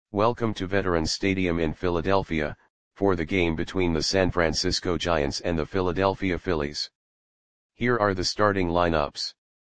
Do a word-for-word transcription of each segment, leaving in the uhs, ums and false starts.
Welcome to Veterans Stadium in Philadelphia, for the game between the San Francisco Giants and the Philadelphia Phillies. Here are the starting lineups.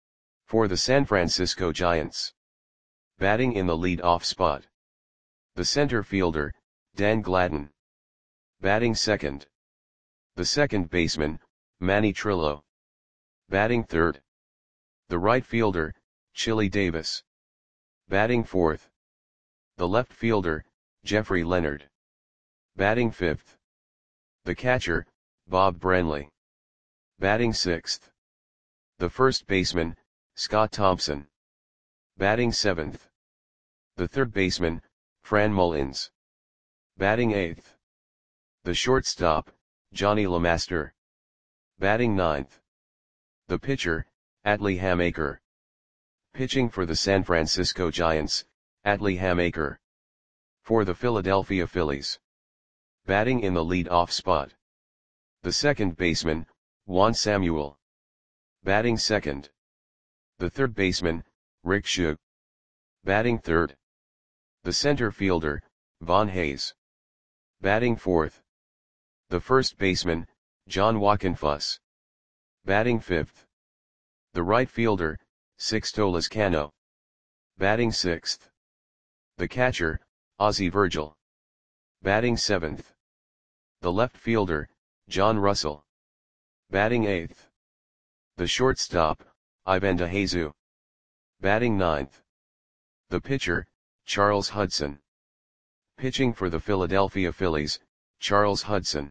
For the San Francisco Giants. Batting in the lead-off spot. The center fielder, Dan Gladden. Batting second. The second baseman, Manny Trillo. Batting third. The right fielder, Chili Davis. Batting fourth. The left fielder, Jeffrey Leonard. Batting fifth. The catcher, Bob Brenly. Batting sixth. The first baseman, Scott Thompson. Batting seventh. The third baseman, Fran Mullins. Batting eighth. The shortstop, Johnny LeMaster. Batting ninth. The pitcher, Atlee Hammaker. Pitching for the San Francisco Giants, Atlee Hammaker. For the Philadelphia Phillies. Batting in the lead-off spot. The second baseman, Juan Samuel. Batting second. The third baseman, Rick Shug. Batting third. The center fielder, Von Hayes. Batting fourth. The first baseman, John Wockenfuss. Batting fifth. The right fielder, Sixto Lezcano. Batting sixth. The catcher, Ozzie Virgil. Batting seventh. The left fielder, John Russell. Batting eighth. The shortstop, Ivan DeJesu. Batting ninth. The pitcher, Charles Hudson. Pitching for the Philadelphia Phillies, Charles Hudson.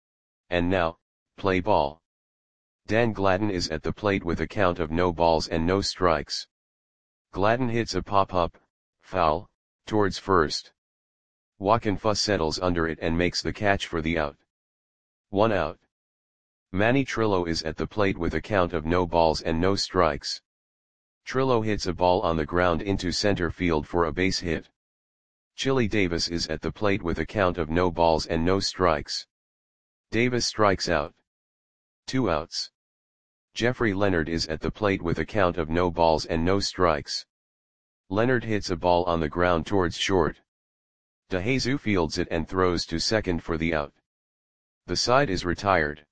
And now, play ball. Dan Gladden is at the plate with a count of no balls and no strikes. Gladden hits a pop-up, foul, towards first. Wockenfuss settles under it and makes the catch for the out. One out. Manny Trillo is at the plate with a count of no balls and no strikes. Trillo hits a ball on the ground into center field for a base hit. Chili Davis is at the plate with a count of no balls and no strikes. Davis strikes out. Two outs. Jeffrey Leonard is at the plate with a count of no balls and no strikes. Leonard hits a ball on the ground towards short. DeJesu fields it and throws to second for the out. The side is retired.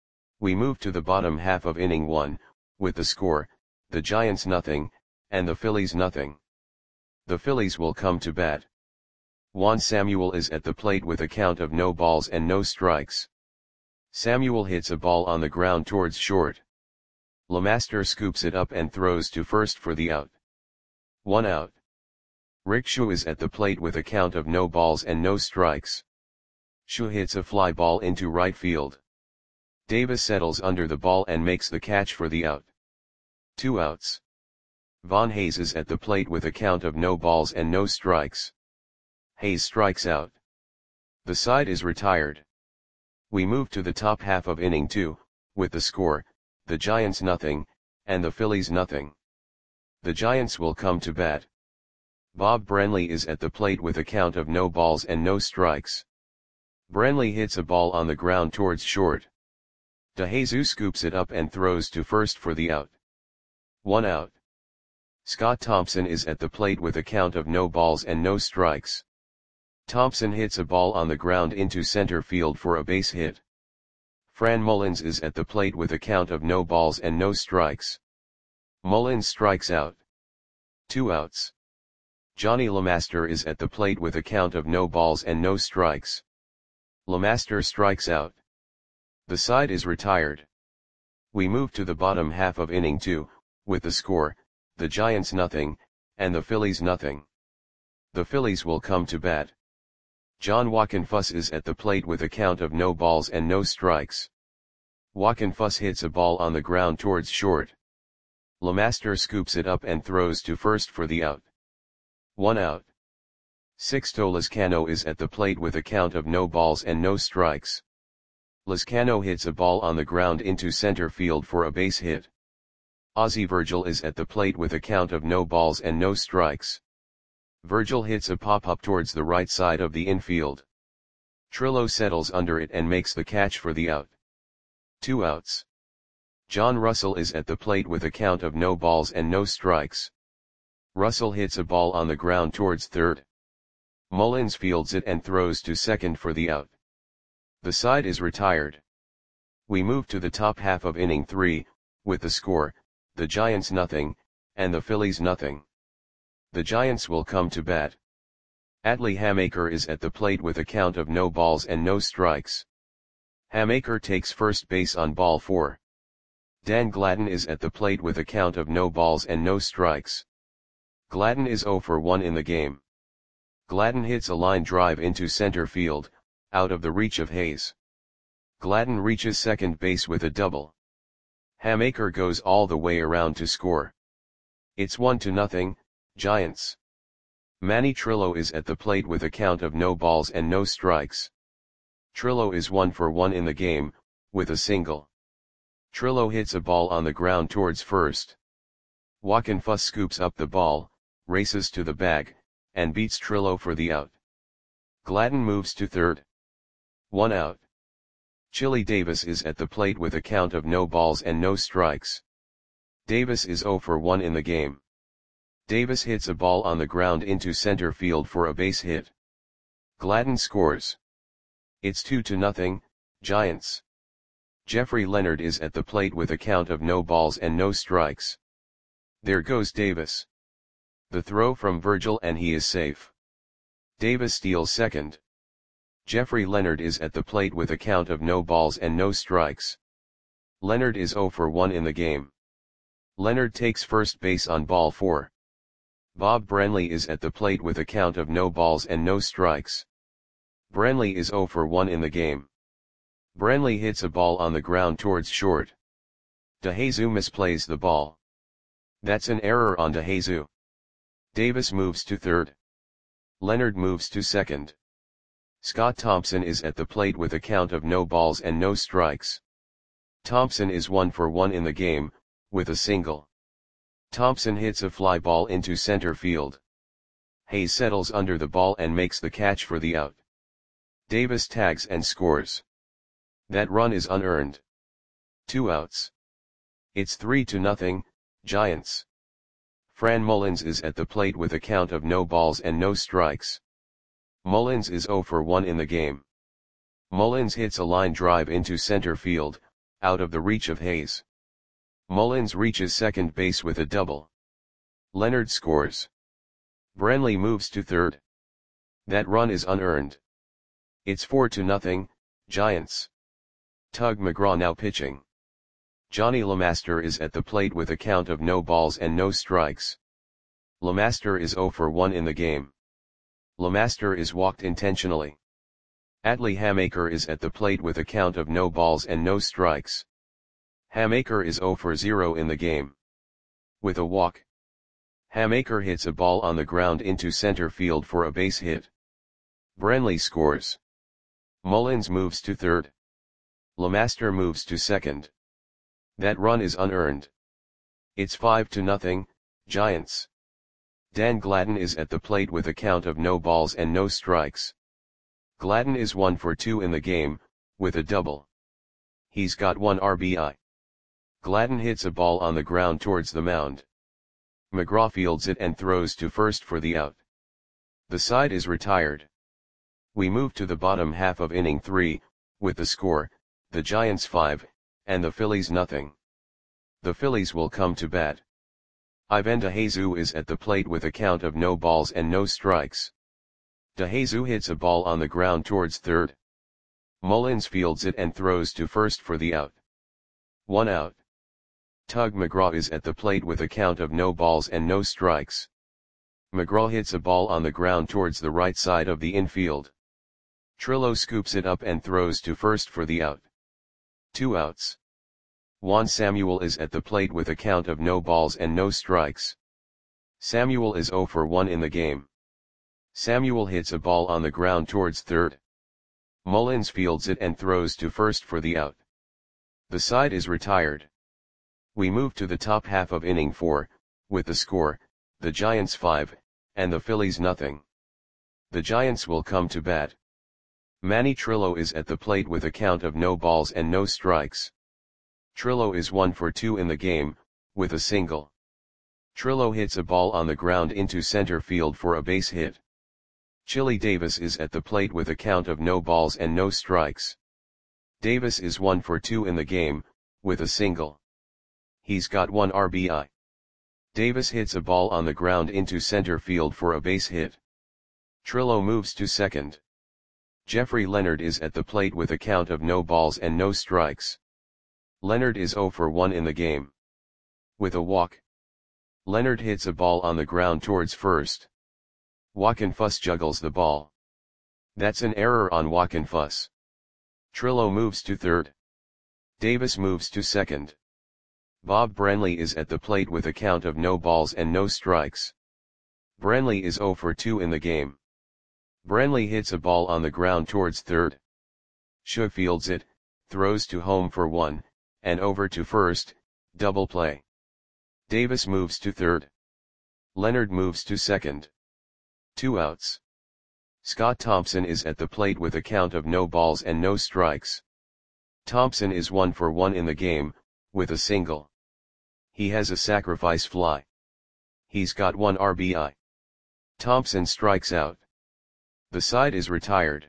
We move to the bottom half of inning one, with the score, the Giants nothing, and the Phillies nothing. The Phillies will come to bat. Juan Samuel is at the plate with a count of no balls and no strikes. Samuel hits a ball on the ground towards short. LeMaster scoops it up and throws to first for the out. One out. Rick Shug is at the plate with a count of no balls and no strikes. Shug hits a fly ball into right field. Davis settles under the ball and makes the catch for the out. Two outs. Von Hayes is at the plate with a count of no balls and no strikes. Hayes strikes out. The side is retired. We move to the top half of inning two, with the score, the Giants nothing, and the Phillies nothing. The Giants will come to bat. Bob Brenly is at the plate with a count of no balls and no strikes. Brenly hits a ball on the ground towards short. DeJesu scoops it up and throws to first for the out. One out. Scott Thompson is at the plate with a count of no balls and no strikes. Thompson hits a ball on the ground into center field for a base hit. Fran Mullins is at the plate with a count of no balls and no strikes. Mullins strikes out. Two outs. Johnny LeMaster is at the plate with a count of no balls and no strikes. LeMaster strikes out. The side is retired. We move to the bottom half of inning two, with the score, the Giants nothing, and the Phillies nothing. The Phillies will come to bat. John Wockenfuss is at the plate with a count of no balls and no strikes. Wockenfuss hits a ball on the ground towards short. LeMaster scoops it up and throws to first for the out. One out. Sixto Lezcano is at the plate with a count of no balls and no strikes. Lezcano hits a ball on the ground into center field for a base hit. Ozzie Virgil is at the plate with a count of no balls and no strikes. Virgil hits a pop-up towards the right side of the infield. Trillo settles under it and makes the catch for the out. Two outs. John Russell is at the plate with a count of no balls and no strikes. Russell hits a ball on the ground towards third. Mullins fields it and throws to second for the out. The side is retired. We move to the top half of inning three, with the score, the Giants nothing, and the Phillies nothing. The Giants will come to bat. Atlee Hammaker is at the plate with a count of no balls and no strikes. Hammaker takes first base on ball four. Dan Gladden is at the plate with a count of no balls and no strikes. Gladden is oh for one in the game. Gladden hits a line drive into center field, out of the reach of Hayes. Gladden reaches second base with a double. Hammaker goes all the way around to score. It's one to nothing, Giants. Manny Trillo is at the plate with a count of no balls and no strikes. Trillo is one for one in the game, with a single. Trillo hits a ball on the ground towards first. Joaquin Fuss scoops up the ball, races to the bag, and beats Trillo for the out. Gladden moves to third. One out. Chili Davis is at the plate with a count of no balls and no strikes. Davis is oh for one in the game. Davis hits a ball on the ground into center field for a base hit. Gladden scores. It's two to nothing, Giants. Jeffrey Leonard is at the plate with a count of no balls and no strikes. There goes Davis. The throw from Virgil and he is safe. Davis steals second. Jeffrey Leonard is at the plate with a count of no balls and no strikes. Leonard is oh for one in the game. Leonard takes first base on ball four. Bob Branley is at the plate with a count of no balls and no strikes. Branley is oh for one in the game. Branley hits a ball on the ground towards short. DeJesus misplays the ball. That's an error on DeJesus. Davis moves to third. Leonard moves to second. Scott Thompson is at the plate with a count of no balls and no strikes. Thompson is one for one in the game, with a single. Thompson hits a fly ball into center field. Hayes settles under the ball and makes the catch for the out. Davis tags and scores. That run is unearned. Two outs. It's three to nothing, Giants. Fran Mullins is at the plate with a count of no balls and no strikes. Mullins is oh for one in the game. Mullins hits a line drive into center field, out of the reach of Hayes. Mullins reaches second base with a double. Leonard scores. Branley moves to third. That run is unearned. It's four to nothing, Giants. Tug McGraw now pitching. Johnny LeMaster is at the plate with a count of no balls and no strikes. LeMaster is oh for one in the game. LeMaster is walked intentionally. Atlee Hammaker is at the plate with a count of no balls and no strikes. Hammaker is oh for zero in the game. With a walk. Hammaker hits a ball on the ground into center field for a base hit. Branley scores. Mullins moves to third. LeMaster moves to second. That run is unearned. It's five to nothing, Giants. Dan Gladden is at the plate with a count of no balls and no strikes. Gladden is one for two in the game, with a double. He's got one R B I. Gladden hits a ball on the ground towards the mound. McGraw fields it and throws to first for the out. The side is retired. We move to the bottom half of inning three, with the score, the Giants five, and the Phillies nothing. The Phillies will come to bat. Ivan DeJesus is at the plate with a count of no balls and no strikes. DeJesus hits a ball on the ground towards third. Mullins fields it and throws to first for the out. One out. Tug McGraw is at the plate with a count of no balls and no strikes. McGraw hits a ball on the ground towards the right side of the infield. Trillo scoops it up and throws to first for the out. Two outs. Juan Samuel is at the plate with a count of no balls and no strikes. Samuel is oh for one in the game. Samuel hits a ball on the ground towards third. Mullins fields it and throws to first for the out. The side is retired. We move to the top half of inning four, with the score, the Giants five, and the Phillies nothing. The Giants will come to bat. Manny Trillo is at the plate with a count of no balls and no strikes. Trillo is one for two in the game, with a single. Trillo hits a ball on the ground into center field for a base hit. Chili Davis is at the plate with a count of no balls and no strikes. Davis is one for two in the game, with a single. He's got one R B I. Davis hits a ball on the ground into center field for a base hit. Trillo moves to second. Jeffrey Leonard is at the plate with a count of no balls and no strikes. Leonard is zero for one in the game. With a walk. Leonard hits a ball on the ground towards first. Wockenfuss juggles the ball. That's an error on Wockenfuss. Trillo moves to third. Davis moves to second. Bob Branley is at the plate with a count of no balls and no strikes. Branley is zero for two in the game. Branley hits a ball on the ground towards third. Shaw fields it, throws to home for one, and over to first, double play. Davis moves to third. Leonard moves to second. Two outs. Scott Thompson is at the plate with a count of no balls and no strikes. Thompson is one for one in the game, with a single. He has a sacrifice fly. He's got one R B I. Thompson strikes out. The side is retired.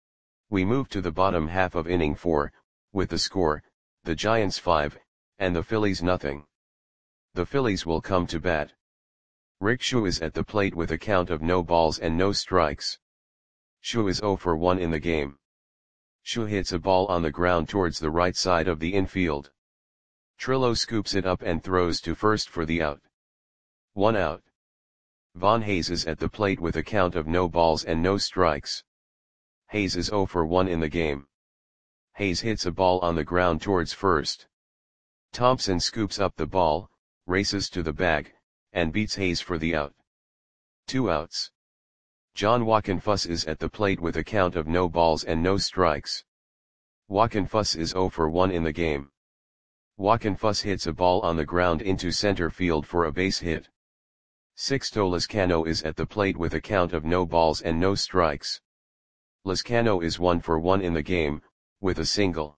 We move to the bottom half of inning four, with the score, the Giants five, and the Phillies nothing. The Phillies will come to bat. Rick Shaw is at the plate with a count of no balls and no strikes. Shaw is zero for one in the game. Shaw hits a ball on the ground towards the right side of the infield. Trillo scoops it up and throws to first for the out. One out. Von Hayes is at the plate with a count of no balls and no strikes. Hayes is zero for one in the game. Hayes hits a ball on the ground towards first. Thompson scoops up the ball, races to the bag, and beats Hayes for the out. Two outs. John Wockenfuss is at the plate with a count of no balls and no strikes. Wockenfuss is zero for one in the game. Wockenfuss hits a ball on the ground into center field for a base hit. Sixto Lezcano is at the plate with a count of no balls and no strikes. Lezcano is one for one in the game, with a single.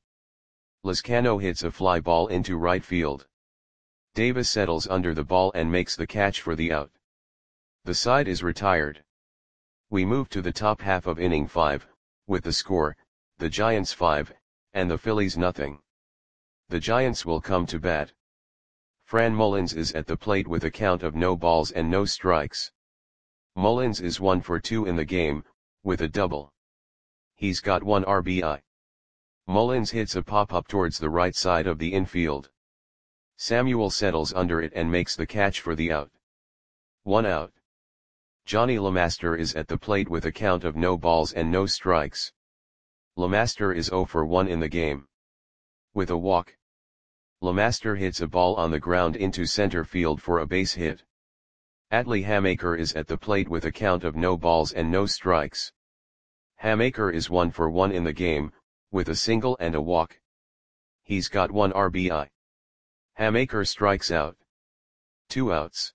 Lezcano hits a fly ball into right field. Davis settles under the ball and makes the catch for the out. The side is retired. We move to the top half of inning five, with the score, the Giants five, and the Phillies nothing. The Giants will come to bat. Fran Mullins is at the plate with a count of no balls and no strikes. Mullins is one for two in the game, with a double. He's got one R B I. Mullins hits a pop-up towards the right side of the infield. Samuel settles under it and makes the catch for the out. One out. Johnny LeMaster is at the plate with a count of no balls and no strikes. LeMaster is zero for one in the game. With a walk. LeMaster hits a ball on the ground into center field for a base hit. Atlee Hamaker is at the plate with a count of no balls and no strikes. Hamaker is one for one in the game, with a single and a walk. He's got one R B I. Hamaker strikes out. Two outs.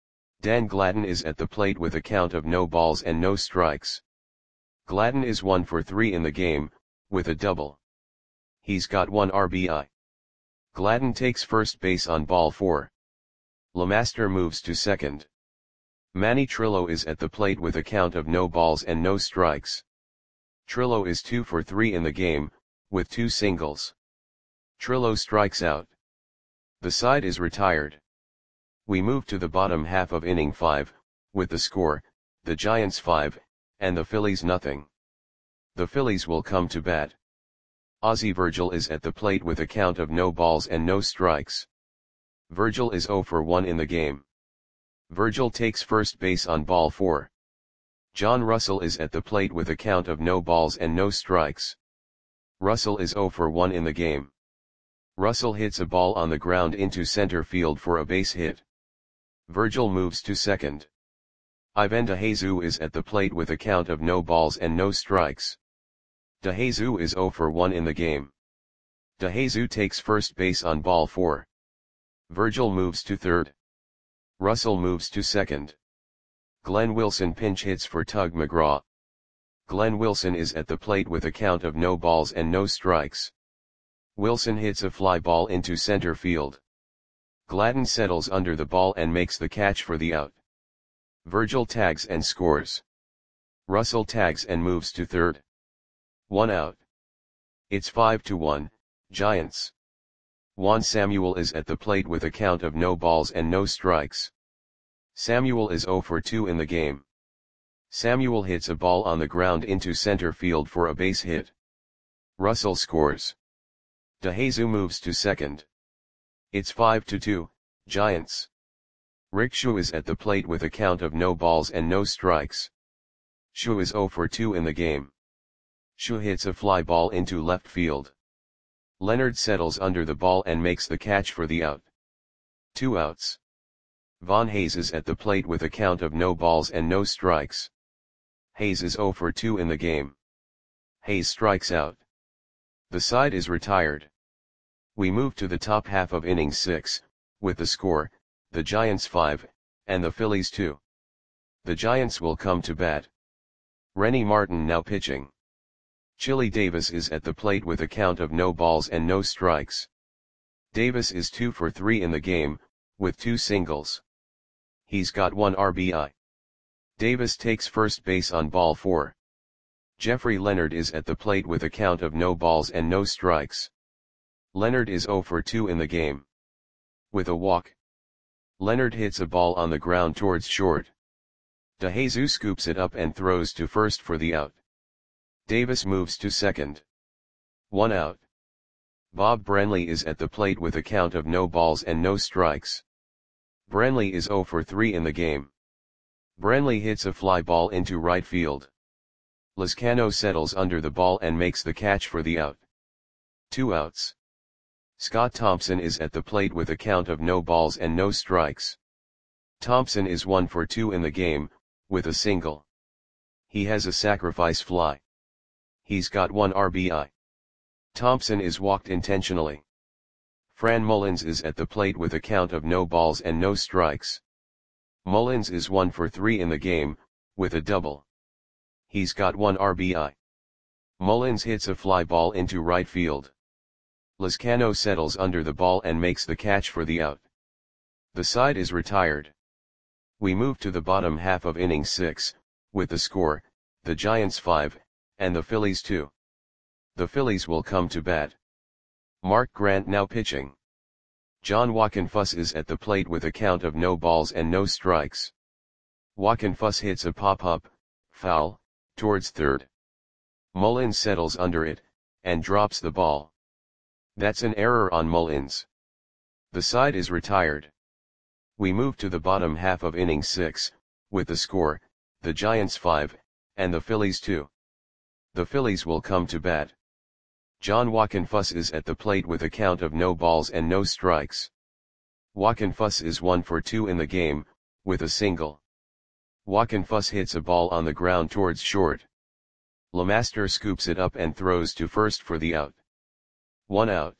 Dan Gladden is at the plate with a count of no balls and no strikes. Gladden is one for three in the game, with a double. He's got one R B I. Gladden takes first base on ball four. LeMaster moves to second. Manny Trillo is at the plate with a count of no balls and no strikes. Trillo is two for three in the game, with two singles. Trillo strikes out. The side is retired. We move to the bottom half of inning five, with the score, the Giants five, and the Phillies nothing. The Phillies will come to bat. Ozzie Virgil is at the plate with a count of no balls and no strikes. Virgil is zero for one in the game. Virgil takes first base on ball four. John Russell is at the plate with a count of no balls and no strikes. Russell is zero for one in the game. Russell hits a ball on the ground into center field for a base hit. Virgil moves to second. Ivan DeJesus is at the plate with a count of no balls and no strikes. DeJesus is zero for one in the game. DeJesus takes first base on ball four. Virgil moves to third. Russell moves to second. Glenn Wilson pinch hits for Tug McGraw. Glenn Wilson is at the plate with a count of no balls and no strikes. Wilson hits a fly ball into center field. Gladden settles under the ball and makes the catch for the out. Virgil tags and scores. Russell tags and moves to third. One out. It's five to one, Giants. Juan Samuel is at the plate with a count of no balls and no strikes. Samuel is zero for two in the game. Samuel hits a ball on the ground into center field for a base hit. Russell scores. DeJesus moves to second. It's five to two, Giants. Rick Shu is at the plate with a count of no balls and no strikes. Shu is zero for two in the game. Shu hits a fly ball into left field. Leonard settles under the ball and makes the catch for the out. Two outs. Von Hayes is at the plate with a count of no balls and no strikes. Hayes is zero for two in the game. Hayes strikes out. The side is retired. We move to the top half of inning six, with the score, the Giants five, and the Phillies two. The Giants will come to bat. Rennie Martin now pitching. Chili Davis is at the plate with a count of no balls and no strikes. Davis is two for three in the game, with two singles. He's got one R B I. Davis takes first base on ball four. Jeffrey Leonard is at the plate with a count of no balls and no strikes. Leonard is zero for two in the game. With a walk. Leonard hits a ball on the ground towards short. DeJesus scoops it up and throws to first for the out. Davis moves to second. One out. Bob Brenly is at the plate with a count of no balls and no strikes. Brenly is zero for three in the game. Brenly hits a fly ball into right field. Lizcano settles under the ball and makes the catch for the out. Two outs. Scott Thompson is at the plate with a count of no balls and no strikes. Thompson is one for two in the game, with a single. He has a sacrifice fly. He's got one R B I. Thompson is walked intentionally. Fran Mullins is at the plate with a count of no balls and no strikes. Mullins is one for three in the game, with a double. He's got one R B I. Mullins hits a fly ball into right field. Lizcano settles under the ball and makes the catch for the out. The side is retired. We move to the bottom half of inning six, with the score, the Giants five, and the Phillies two. The Phillies will come to bat. Mark Grant now pitching. John Wockenfuss is at the plate with a count of no balls and no strikes. Wockenfuss hits a pop-up, foul, towards third. Mullins settles under it, and drops the ball. That's an error on Mullins. The side is retired. We move to the bottom half of inning six, with the score, the Giants five, and the Phillies two. The Phillies will come to bat. John Wockenfuss is at the plate with a count of no balls and no strikes. Wockenfuss is one for two in the game, with a single. Wockenfuss hits a ball on the ground towards short. LeMaster scoops it up and throws to first for the out. One out.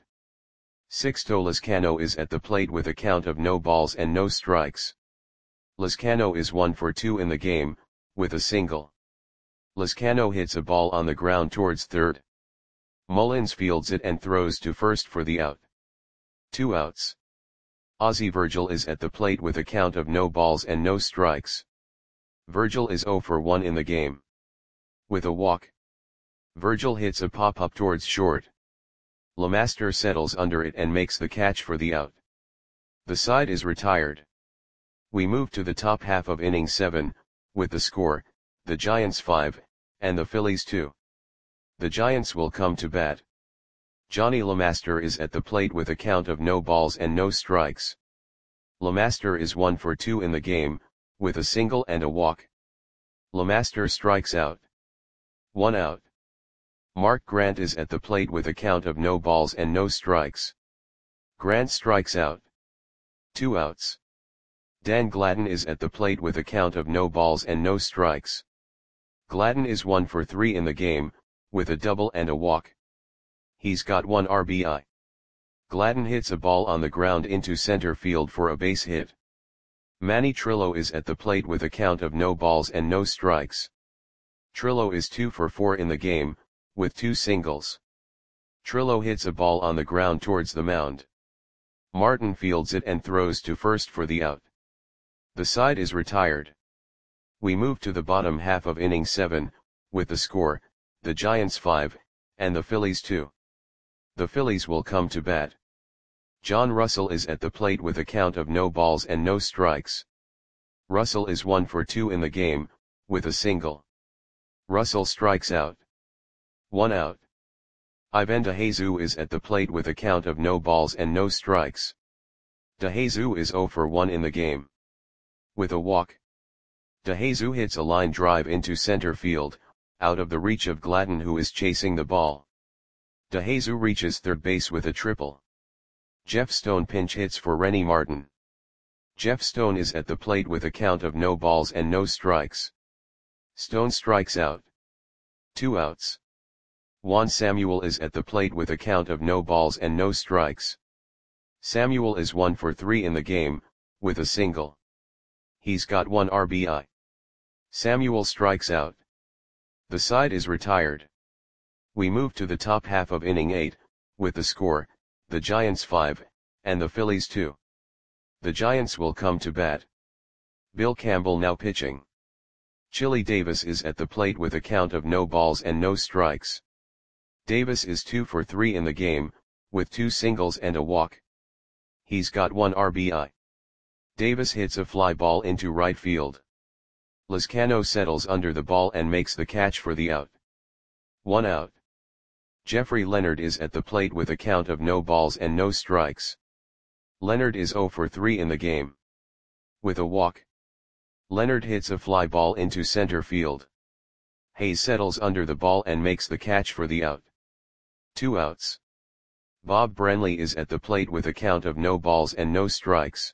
Sixto Lizcano is at the plate with a count of no balls and no strikes. Lizcano is one for two in the game, with a single. Lizcano hits a ball on the ground towards third. Mullins fields it and throws to first for the out. Two outs. Ozzie Virgil is at the plate with a count of no balls and no strikes. Virgil is zero for one in the game. With a walk. Virgil hits a pop-up towards short. LeMaster settles under it and makes the catch for the out. The side is retired. We move to the top half of inning seven, with the score, the Giants five, and the Phillies two. The Giants will come to bat. Johnny LeMaster is at the plate with a count of no balls and no strikes. LeMaster is one for two in the game, with a single and a walk. LeMaster strikes out. One out. Mark Grant is at the plate with a count of no balls and no strikes. Grant strikes out. Two outs. Dan Gladden is at the plate with a count of no balls and no strikes. Gladden is one for three in the game, with a double and a walk. He's got one R B I. Gladden hits a ball on the ground into center field for a base hit. Manny Trillo is at the plate with a count of no balls and no strikes. Trillo is two for four in the game, with two singles. Trillo hits a ball on the ground towards the mound. Martin fields it and throws to first for the out. The side is retired. We move to the bottom half of inning seven, with the score, the Giants five, and the Phillies two. The Phillies will come to bat. John Russell is at the plate with a count of no balls and no strikes. Russell is one for two in the game, with a single. Russell strikes out. One out. Ivan DeJesus is at the plate with a count of no balls and no strikes. DeJesus is zero for one in the game. With a walk. DeJesus hits a line drive into center field, out of the reach of Gladden, who is chasing the ball. DeJesus reaches third base with a triple. Jeff Stone pinch hits for Rennie Martin. Jeff Stone is at the plate with a count of no balls and no strikes. Stone strikes out. Two outs. Juan Samuel is at the plate with a count of no balls and no strikes. Samuel is one for three in the game, with a single. He's got one R B I. Samuel strikes out. The side is retired. We move to the top half of inning eight, with the score, the Giants five, and the Phillies two. The Giants will come to bat. Bill Campbell now pitching. Chili Davis is at the plate with a count of no balls and no strikes. Davis is two for three in the game, with two singles and a walk. He's got one R B I. Davis hits a fly ball into right field. Lizcano settles under the ball and makes the catch for the out. One out. Jeffrey Leonard is at the plate with a count of no balls and no strikes. Leonard is zero for three in the game. With a walk. Leonard hits a fly ball into center field. Hayes settles under the ball and makes the catch for the out. Two outs. Bob Brenly is at the plate with a count of no balls and no strikes.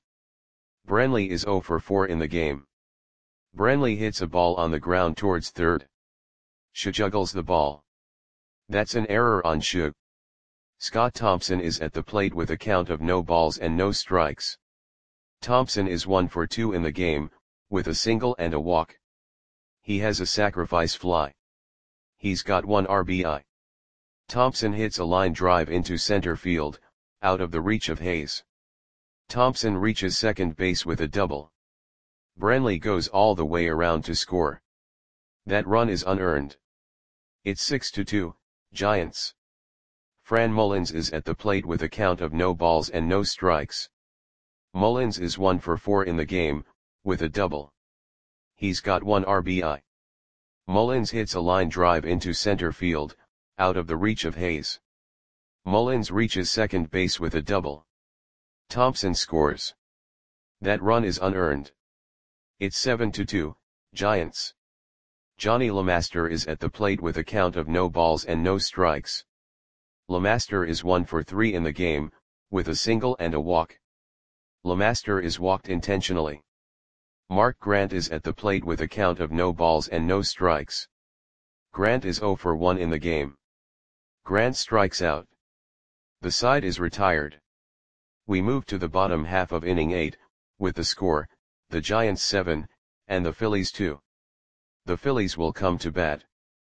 Brenly is zero for four in the game. Brenly hits a ball on the ground towards third. Shea juggles the ball. That's an error on Shea. Scott Thompson is at the plate with a count of no balls and no strikes. Thompson is one for two in the game, with a single and a walk. He has a sacrifice fly. He's got one R B I. Thompson hits a line drive into center field, out of the reach of Hayes. Thompson reaches second base with a double. Brenly goes all the way around to score. That run is unearned. It's six to two, Giants. Fran Mullins is at the plate with a count of no balls and no strikes. Mullins is one for four in the game, with a double. He's got one R B I. Mullins hits a line drive into center field, out of the reach of Hayes. Mullins reaches second base with a double. Thompson scores. That run is unearned. It's seven to two, Giants. Johnny LeMaster is at the plate with a count of no balls and no strikes. LeMaster is one for three in the game, with a single and a walk. LeMaster is walked intentionally. Mark Grant is at the plate with a count of no balls and no strikes. Grant is zero for one in the game. Grant strikes out. The side is retired. We move to the bottom half of inning eight, with the score, the Giants seven, and the Phillies two. The Phillies will come to bat.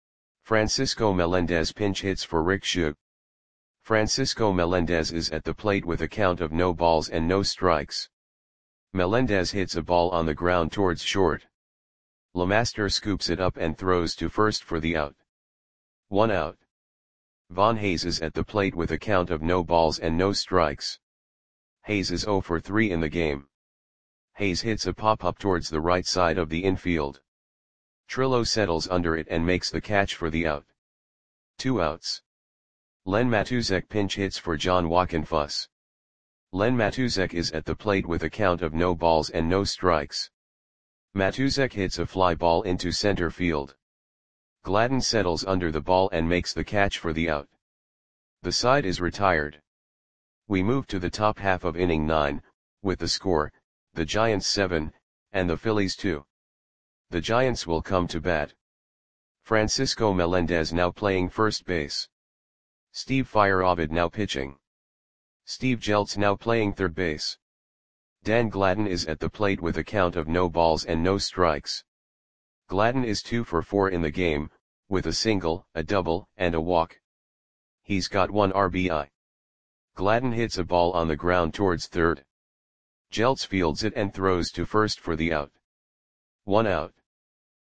Francisco Melendez pinch hits for Rick Shug. Francisco Melendez is at the plate with a count of no balls and no strikes. Melendez hits a ball on the ground towards short. LeMaster scoops it up and throws to first for the out. One out. Von Hayes is at the plate with a count of no balls and no strikes. Hayes is zero for three in the game. Hayes hits a pop-up towards the right side of the infield. Trillo settles under it and makes the catch for the out. Two outs. Len Matuzek pinch hits for John Wockenfuss. Len Matuzek is at the plate with a count of no balls and no strikes. Matuzek hits a fly ball into center field. Gladden settles under the ball and makes the catch for the out. The side is retired. We move to the top half of inning nine, with the score, the Giants seven, and the Phillies two. The Giants will come to bat. Francisco Melendez now playing first base. Steve Feyerabend now pitching. Steve Jeltz now playing third base. Dan Gladden is at the plate with a count of no balls and no strikes. Gladden is two for four in the game, with a single, a double, and a walk. He's got one R B I. Gladden hits a ball on the ground towards third. Jeltz fields it and throws to first for the out. One out.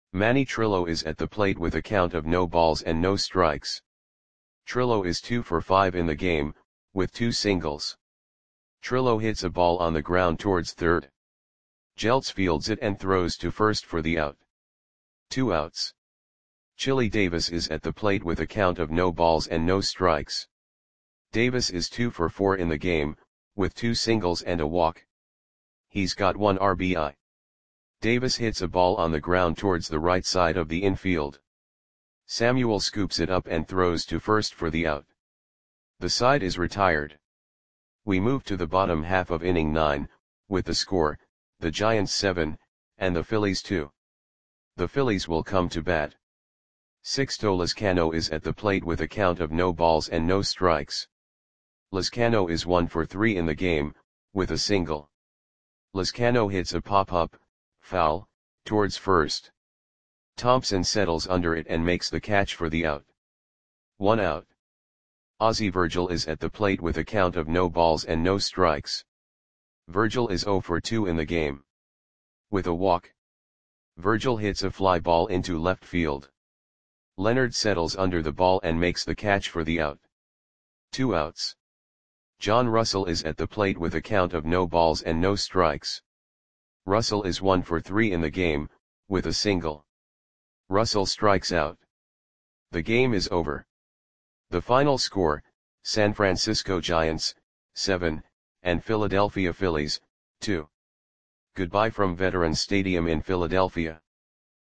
Manny Trillo is at the plate with a count of no balls and no strikes. Trillo is two for five in the game, with two singles. Trillo hits a ball on the ground towards third. Jeltz fields it and throws to first for the out. Two outs. Chili Davis is at the plate with a count of no balls and no strikes. Davis is two for four in the game, with two singles and a walk. He's got one R B I. Davis hits a ball on the ground towards the right side of the infield. Samuel scoops it up and throws to first for the out. The side is retired. We move to the bottom half of inning nine, with the score, the Giants seven, and the Phillies two. The Phillies will come to bat. Sixto Lezcano is at the plate with a count of no balls and no strikes. Lezcano is one for three in the game, with a single. Lezcano hits a pop-up, foul, towards first. Thompson settles under it and makes the catch for the out. One out. Ozzie Virgil is at the plate with a count of no balls and no strikes. Virgil is zero for two in the game. With a walk. Virgil hits a fly ball into left field. Leonard settles under the ball and makes the catch for the out. Two outs. John Russell is at the plate with a count of no balls and no strikes. Russell is one for three in the game, with a single. Russell strikes out. The game is over. The final score, San Francisco Giants, seven, and Philadelphia Phillies, two. Goodbye from Veterans Stadium in Philadelphia.